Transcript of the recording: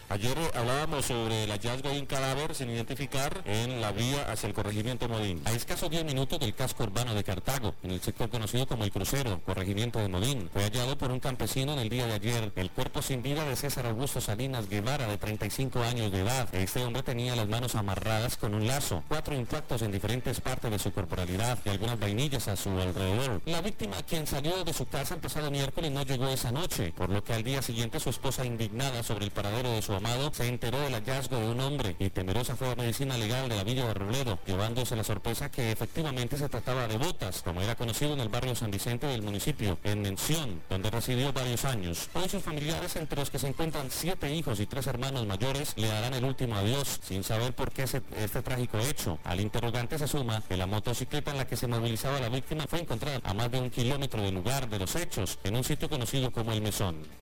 Ayer hablábamos sobre el hallazgo de un cadáver sin identificar en la vía hacia el corregimiento Modín. A escasos 10 minutos del casco urbano de Cartago, en el sector conocido como El Crucero, corregimiento de Modín, fue hallado por un campesino en el día de ayer el cuerpo sin vida de César Augusto Salinas Guevara, de 35 años de edad. Este hombre tenía las manos amarradas con un lazo, 4 impactos en diferentes partes de su corporalidad y algunas vainillas a su alrededor. La víctima, quien salió de su casa el pasado miércoles, no llegó esa noche, por lo que al día siguiente su esposa, indignada sobre el paradero de su amado, se enteró del hallazgo de un hombre y temerosa fue a medicina legal de la Villa de Robledo, llevándose la sorpresa que efectivamente se trataba de Botas, como era conocido en el barrio San Vicente del municipio, en Mención, donde residió varios años. Hoy sus familiares, entre los que se encuentran 7 hijos y 3 hermanos mayores, le darán el último adiós, sin saber por qué este trágico hecho. Al interrogante se suma que la motocicleta en la que se movilizaba la víctima fue encontrada a más de 1 kilómetro del lugar de los hechos, en un sitio conocido como El Mesón.